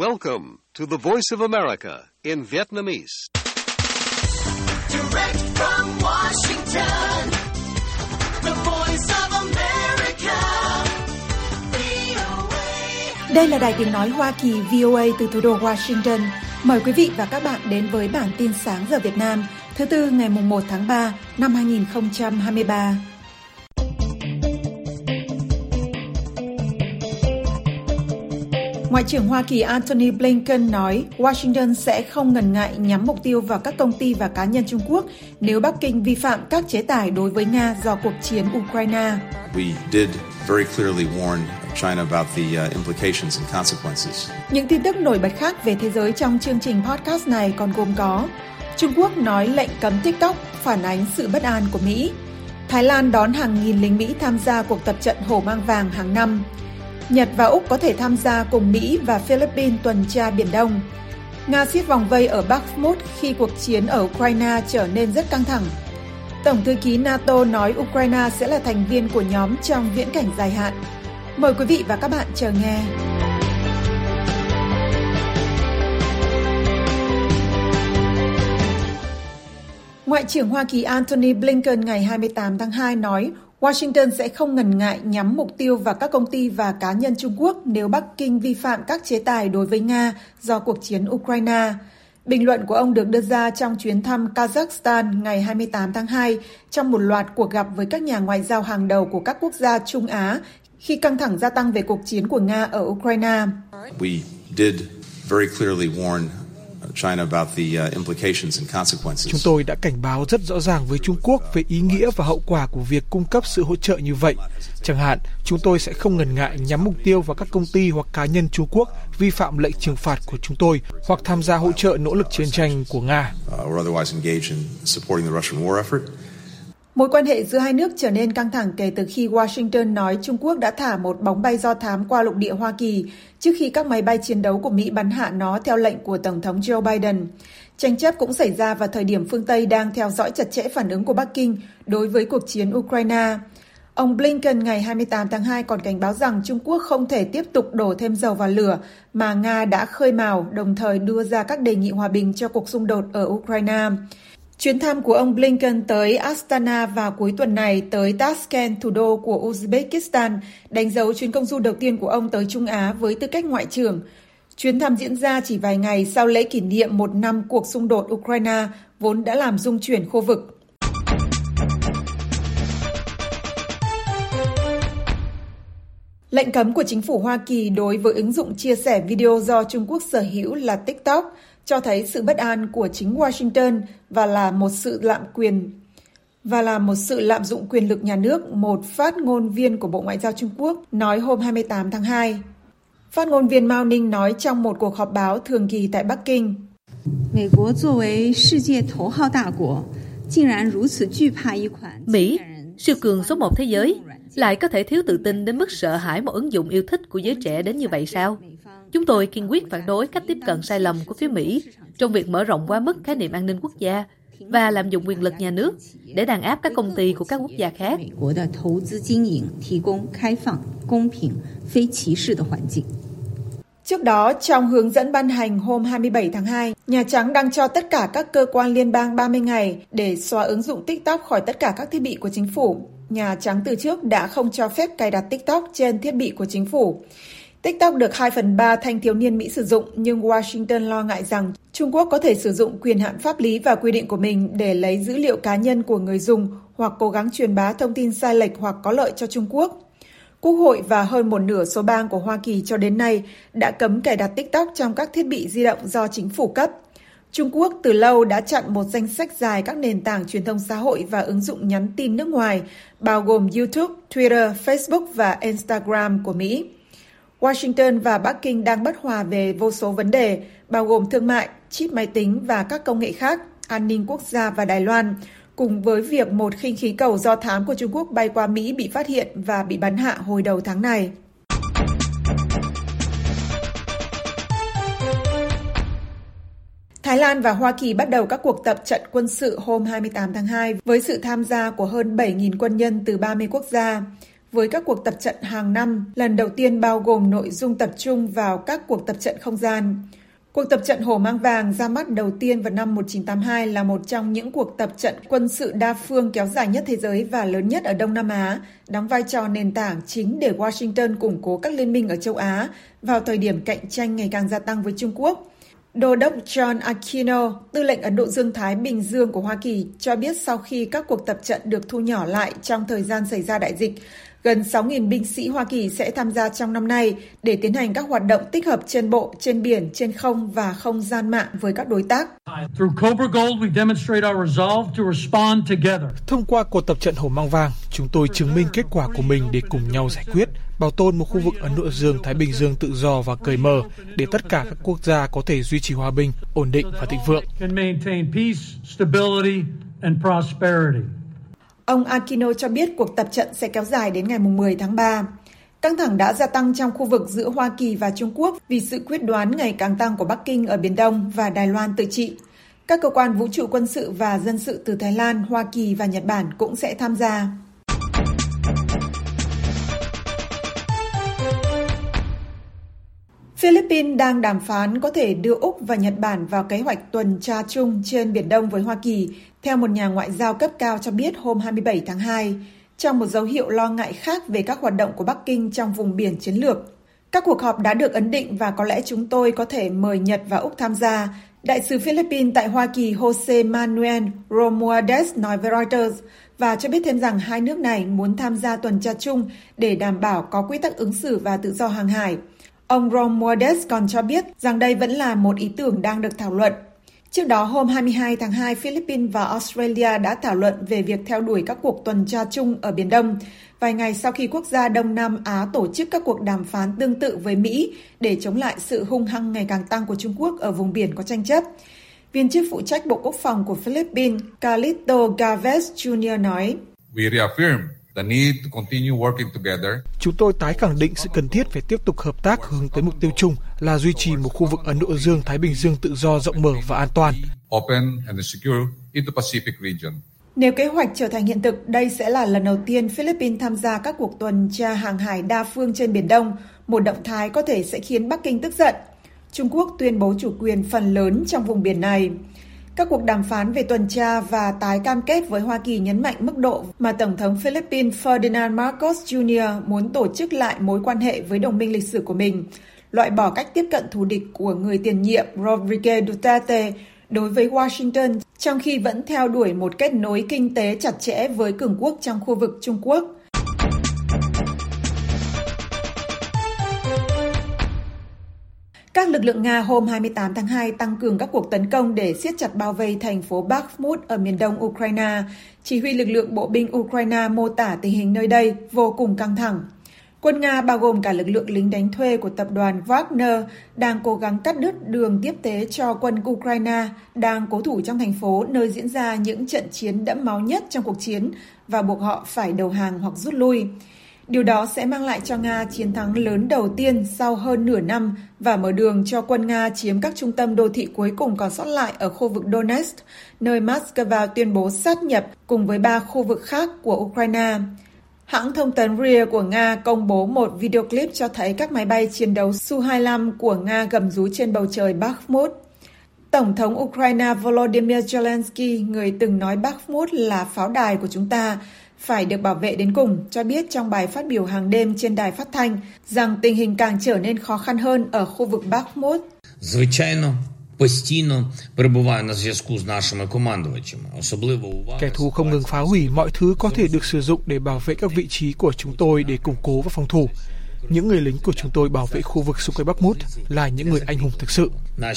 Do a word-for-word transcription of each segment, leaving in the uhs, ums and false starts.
Welcome to the Voice of America in Vietnamese. Direct from Washington, the Voice of America, vê o a. Đây là đài tiếng nói Hoa Kỳ vê o a từ thủ đô Washington. Mời quý vị và các bạn đến với bản tin sáng giờ Việt Nam, thứ Tư ngày mùng một tháng ba năm hai nghìn không trăm hai mươi ba. Ngoại trưởng Hoa Kỳ Antony Blinken nói Washington sẽ không ngần ngại nhắm mục tiêu vào các công ty và cá nhân Trung Quốc nếu Bắc Kinh vi phạm các chế tài đối với Nga do cuộc chiến Ukraine. We did very clearly warn China about the uh, implications and consequences. Những tin tức nổi bật khác về thế giới trong chương trình podcast này còn gồm có: Trung Quốc nói lệnh cấm TikTok phản ánh sự bất an của Mỹ. Thái Lan đón hàng nghìn lính Mỹ tham gia cuộc tập trận Hổ Mang Vàng hàng năm. Nhật và Úc có thể tham gia cùng Mỹ và Philippines tuần tra Biển Đông. Nga siết vòng vây ở Bakhmut khi cuộc chiến ở Ukraine trở nên rất căng thẳng. Tổng thư ký NATO nói Ukraine sẽ là thành viên của nhóm trong viễn cảnh dài hạn. Mời quý vị và các bạn chờ nghe. Ngoại trưởng Hoa Kỳ Antony Blinken ngày hai mươi tám tháng hai nói Washington sẽ không ngần ngại nhắm mục tiêu vào các công ty và cá nhân Trung Quốc nếu Bắc Kinh vi phạm các chế tài đối với Nga do cuộc chiến Ukraine. Bình luận của ông được đưa ra trong chuyến thăm Kazakhstan ngày hai mươi tám tháng hai trong một loạt cuộc gặp với các nhà ngoại giao hàng đầu của các quốc gia Trung Á khi căng thẳng gia tăng về cuộc chiến của Nga ở Ukraine. We did very clearly warn China about the uh, implications and consequences. Chúng tôi đã cảnh báo rất rõ ràng với Trung Quốc về ý nghĩa và hậu quả của việc cung cấp sự hỗ trợ như vậy. Chẳng hạn, chúng tôi sẽ không ngần ngại nhắm mục tiêu vào các công ty hoặc cá nhân Trung Quốc vi phạm lệnh trừng phạt của chúng tôi hoặc tham gia hỗ trợ nỗ lực chiến tranh của Nga. Uh, or otherwise engage in supporting the Russian war effort. Mối quan hệ giữa hai nước trở nên căng thẳng kể từ khi Washington nói Trung Quốc đã thả một bóng bay do thám qua lục địa Hoa Kỳ trước khi các máy bay chiến đấu của Mỹ bắn hạ nó theo lệnh của Tổng thống Joe Biden. Tranh chấp cũng xảy ra vào thời điểm phương Tây đang theo dõi chặt chẽ phản ứng của Bắc Kinh đối với cuộc chiến Ukraine. Ông Blinken ngày hai mươi tám tháng hai còn cảnh báo rằng Trung Quốc không thể tiếp tục đổ thêm dầu vào lửa mà Nga đã khơi mào, đồng thời đưa ra các đề nghị hòa bình cho cuộc xung đột ở Ukraine. Chuyến thăm của ông Blinken tới Astana vào cuối tuần này tới Tashkent, thủ đô của Uzbekistan, đánh dấu chuyến công du đầu tiên của ông tới Trung Á với tư cách ngoại trưởng. Chuyến thăm diễn ra chỉ vài ngày sau lễ kỷ niệm một năm cuộc xung đột Ukraine vốn đã làm rung chuyển khu vực. Lệnh cấm của chính phủ Hoa Kỳ đối với ứng dụng chia sẻ video do Trung Quốc sở hữu là TikTok cho thấy sự bất an của chính Washington và là một sự lạm quyền và là một sự lạm dụng quyền lực nhà nước, một phát ngôn viên của Bộ Ngoại giao Trung Quốc nói hôm hai mươi tám tháng hai. Phát ngôn viên Mao Ninh nói trong một cuộc họp báo thường kỳ tại Bắc Kinh. Mỹ, siêu cường số một thế giới, lại có thể thiếu tự tin đến mức sợ hãi một ứng dụng yêu thích của giới trẻ đến như vậy sao? Chúng tôi kiên quyết phản đối cách tiếp cận sai lầm của phía Mỹ trong việc mở rộng quá mức khái niệm an ninh quốc gia và lạm dụng quyền lực nhà nước để đàn áp các công ty của các quốc gia khác. Trước đó, trong hướng dẫn ban hành hôm hai mươi bảy tháng hai, Nhà Trắng đang cho tất cả các cơ quan liên bang ba mươi ngày để xóa ứng dụng TikTok khỏi tất cả các thiết bị của chính phủ. Nhà Trắng từ trước đã không cho phép cài đặt TikTok trên thiết bị của chính phủ. TikTok được hai phần ba thanh thiếu niên Mỹ sử dụng, nhưng Washington lo ngại rằng Trung Quốc có thể sử dụng quyền hạn pháp lý và quy định của mình để lấy dữ liệu cá nhân của người dùng hoặc cố gắng truyền bá thông tin sai lệch hoặc có lợi cho Trung Quốc. Quốc hội và hơn một nửa số bang của Hoa Kỳ cho đến nay đã cấm cài đặt TikTok trong các thiết bị di động do chính phủ cấp. Trung Quốc từ lâu đã chặn một danh sách dài các nền tảng truyền thông xã hội và ứng dụng nhắn tin nước ngoài, bao gồm YouTube, Twitter, Facebook và Instagram của Mỹ. Washington và Bắc Kinh đang bất hòa về vô số vấn đề, bao gồm thương mại, chip máy tính và các công nghệ khác, an ninh quốc gia và Đài Loan, cùng với việc một khinh khí cầu do thám của Trung Quốc bay qua Mỹ bị phát hiện và bị bắn hạ hồi đầu tháng này. Thái Lan và Hoa Kỳ bắt đầu các cuộc tập trận quân sự hôm hai mươi tám tháng hai với sự tham gia của hơn bảy nghìn quân nhân từ ba mươi quốc gia. với các cuộc tập trận hàng năm, lần đầu tiên bao gồm nội dung tập trung vào các cuộc tập trận không gian. Cuộc tập trận Hổ Mang Vàng ra mắt đầu tiên vào năm một nghìn chín trăm tám mươi hai là một trong những cuộc tập trận quân sự đa phương kéo dài nhất thế giới và lớn nhất ở Đông Nam Á, đóng vai trò nền tảng chính để Washington củng cố các liên minh ở châu Á vào thời điểm cạnh tranh ngày càng gia tăng với Trung Quốc. Đô đốc John Aquino, tư lệnh Ấn Độ Dương-Thái Bình Dương của Hoa Kỳ, cho biết sau khi các cuộc tập trận được thu nhỏ lại trong thời gian xảy ra đại dịch, gần sáu nghìn binh sĩ Hoa Kỳ sẽ tham gia trong năm nay để tiến hành các hoạt động tích hợp trên bộ, trên biển, trên không và không gian mạng với các đối tác. Thông qua cuộc tập trận Hổ Mang Vàng, chúng tôi chứng minh kết quả của mình để cùng nhau giải quyết, bảo tồn một khu vực Ấn Độ Dương-Thái Bình Dương tự do và cởi mở để tất cả các quốc gia có thể duy trì hòa bình, ổn định và thịnh vượng. Ông Aquino cho biết cuộc tập trận sẽ kéo dài đến ngày mười tháng ba. Căng thẳng đã gia tăng trong khu vực giữa Hoa Kỳ và Trung Quốc vì sự quyết đoán ngày càng tăng của Bắc Kinh ở Biển Đông và Đài Loan tự trị. Các cơ quan vũ trụ quân sự và dân sự từ Thái Lan, Hoa Kỳ và Nhật Bản cũng sẽ tham gia. Philippines đang đàm phán có thể đưa Úc và Nhật Bản vào kế hoạch tuần tra chung trên Biển Đông với Hoa Kỳ, theo một nhà ngoại giao cấp cao cho biết hôm hai mươi bảy tháng hai, trong một dấu hiệu lo ngại khác về các hoạt động của Bắc Kinh trong vùng biển chiến lược. Các cuộc họp đã được ấn định và có lẽ chúng tôi có thể mời Nhật và Úc tham gia, Đại sứ Philippines tại Hoa Kỳ Jose Manuel Romualdez nói với Reuters và cho biết thêm rằng hai nước này muốn tham gia tuần tra chung để đảm bảo có quy tắc ứng xử và tự do hàng hải. Ông Romualdez còn cho biết rằng đây vẫn là một ý tưởng đang được thảo luận. Trước đó, hôm hai mươi hai tháng hai, Philippines và Australia đã thảo luận về việc theo đuổi các cuộc tuần tra chung ở Biển Đông, vài ngày sau khi quốc gia Đông Nam Á tổ chức các cuộc đàm phán tương tự với Mỹ để chống lại sự hung hăng ngày càng tăng của Trung Quốc ở vùng biển có tranh chấp. Viên chức phụ trách Bộ Quốc phòng của Philippines, Carlito Galvez Junior nói, We reaffirm the need to continue working together. Chúng tôi tái khẳng định sự cần thiết phải tiếp tục hợp tác hướng tới mục tiêu chung là duy trì một khu vực Ấn Độ Dương-Thái Bình Dương tự do, rộng mở và an toàn. Open and secure Indo-Pacific region. Nếu kế hoạch trở thành hiện thực, đây sẽ là lần đầu tiên Philippines tham gia các cuộc tuần tra hàng hải đa phương trên Biển Đông, một động thái có thể sẽ khiến Bắc Kinh tức giận. Trung Quốc tuyên bố chủ quyền phần lớn trong vùng biển này. Các cuộc đàm phán về tuần tra và tái cam kết với Hoa Kỳ nhấn mạnh mức độ mà Tổng thống Philippines Ferdinand Marcos Junior muốn tổ chức lại mối quan hệ với đồng minh lịch sử của mình, loại bỏ cách tiếp cận thù địch của người tiền nhiệm Rodrigo Duterte đối với Washington, trong khi vẫn theo đuổi một kết nối kinh tế chặt chẽ với cường quốc trong khu vực Trung Quốc. Các lực lượng Nga hôm hai mươi tám tháng hai tăng cường các cuộc tấn công để siết chặt bao vây thành phố Bakhmut ở miền đông Ukraine. Chỉ huy lực lượng bộ binh Ukraine mô tả tình hình nơi đây vô cùng căng thẳng. Quân Nga bao gồm cả lực lượng lính đánh thuê của tập đoàn Wagner đang cố gắng cắt đứt đường tiếp tế cho quân Ukraine đang cố thủ trong thành phố nơi diễn ra những trận chiến đẫm máu nhất trong cuộc chiến và buộc họ phải đầu hàng hoặc rút lui. Điều đó sẽ mang lại cho Nga chiến thắng lớn đầu tiên sau hơn nửa năm và mở đường cho quân Nga chiếm các trung tâm đô thị cuối cùng còn sót lại ở khu vực Donetsk, nơi Moscow tuyên bố sát nhập cùng với ba khu vực khác của Ukraine. Hãng thông tấn rờ i a của Nga công bố một video clip cho thấy các máy bay chiến đấu Su hai mươi lăm của Nga gầm rú trên bầu trời Bakhmut. Tổng thống Ukraine Volodymyr Zelensky, người từng nói Bakhmut là pháo đài của chúng ta, phải được bảo vệ đến cùng, cho biết trong bài phát biểu hàng đêm trên đài phát thanh rằng tình hình càng trở nên khó khăn hơn ở khu vực Bakhmut. Kẻ thù không ngừng phá hủy mọi thứ có thể được sử dụng để bảo vệ các vị trí của chúng tôi để củng cố và phòng thủ. Những người lính của chúng tôi bảo vệ khu vực xung quanh Bakhmut là những người anh hùng thực sự.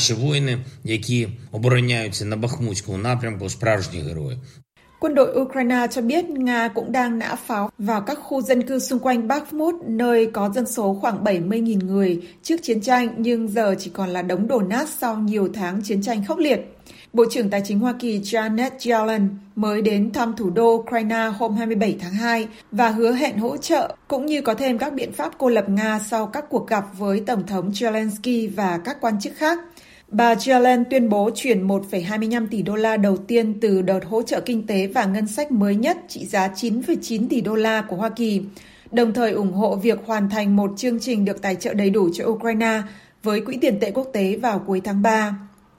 Quân đội Ukraine cho biết Nga cũng đang nã pháo vào các khu dân cư xung quanh Bakhmut, nơi có dân số khoảng bảy mươi nghìn người trước chiến tranh, nhưng giờ chỉ còn là đống đổ nát sau nhiều tháng chiến tranh khốc liệt. Bộ trưởng Tài chính Hoa Kỳ Janet Yellen mới đến thăm thủ đô Ukraine hôm hai mươi bảy tháng hai và hứa hẹn hỗ trợ, cũng như có thêm các biện pháp cô lập Nga sau các cuộc gặp với Tổng thống Zelensky và các quan chức khác. Bà Yellen tuyên bố chuyển một phẩy hai mươi lăm tỷ đô la đầu tiên từ đợt hỗ trợ kinh tế và ngân sách mới nhất trị giá chín phẩy chín tỷ đô la của Hoa Kỳ. đồng thời ủng hộ việc hoàn thành một chương trình được tài trợ đầy đủ cho Ukraine với Quỹ tiền tệ quốc tế vào cuối tháng ba.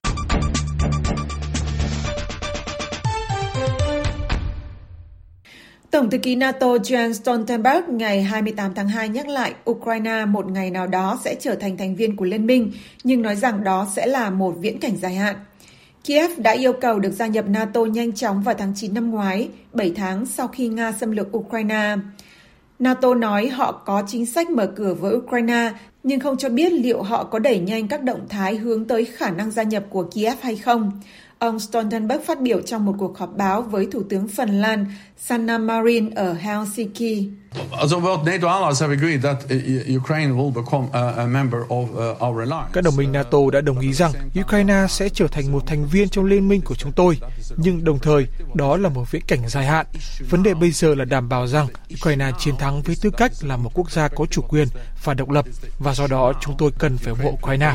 Tổng thư ký NATO Jens Stoltenberg ngày hai mươi tám tháng hai nhắc lại Ukraine một ngày nào đó sẽ trở thành thành viên của Liên minh, nhưng nói rằng đó sẽ là một viễn cảnh dài hạn. Kiev đã yêu cầu được gia nhập NATO nhanh chóng vào tháng chín năm ngoái, bảy tháng sau khi Nga xâm lược Ukraine. NATO nói họ có chính sách mở cửa với Ukraine, nhưng không cho biết liệu họ có đẩy nhanh các động thái hướng tới khả năng gia nhập của Kiev hay không. Ông Stoltenberg phát biểu trong một cuộc họp báo với Thủ tướng Phần Lan Sanna Marin ở Helsinki. Các đồng minh NATO đã đồng ý rằng Ukraine sẽ trở thành một thành viên trong liên minh của chúng tôi, nhưng đồng thời đó là một viễn cảnh dài hạn. Vấn đề bây giờ là đảm bảo rằng Ukraine chiến thắng với tư cách là một quốc gia có chủ quyền và độc lập, và do đó chúng tôi cần phải ủng hộ Ukraine.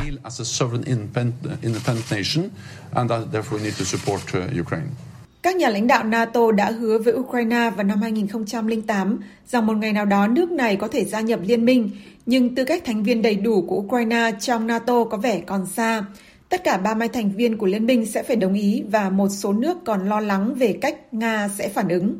Các nhà lãnh đạo NATO đã hứa với Ukraine vào năm hai nghìn không trăm lẻ tám rằng một ngày nào đó nước này có thể gia nhập liên minh, nhưng tư cách thành viên đầy đủ của Ukraine trong NATO có vẻ còn xa. Tất cả ba mươi thành viên của liên minh sẽ phải đồng ý và một số nước còn lo lắng về cách Nga sẽ phản ứng.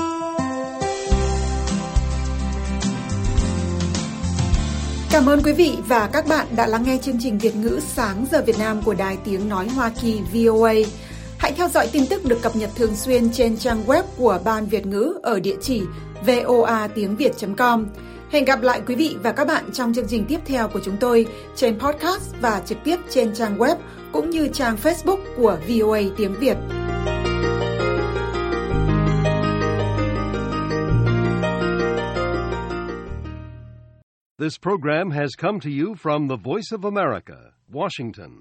Cảm ơn quý vị và các bạn đã lắng nghe chương trình Việt ngữ Sáng giờ Việt Nam của Đài Tiếng Nói Hoa Kỳ vê o a. Hãy theo dõi tin tức được cập nhật thường xuyên trên trang web của Ban Việt ngữ ở địa chỉ voa tiếng việt chấm com. Hẹn gặp lại quý vị và các bạn trong chương trình tiếp theo của chúng tôi trên podcast và trực tiếp trên trang web cũng như trang Facebook của vê o a Tiếng Việt. This program has come to you from the Voice of America, Washington.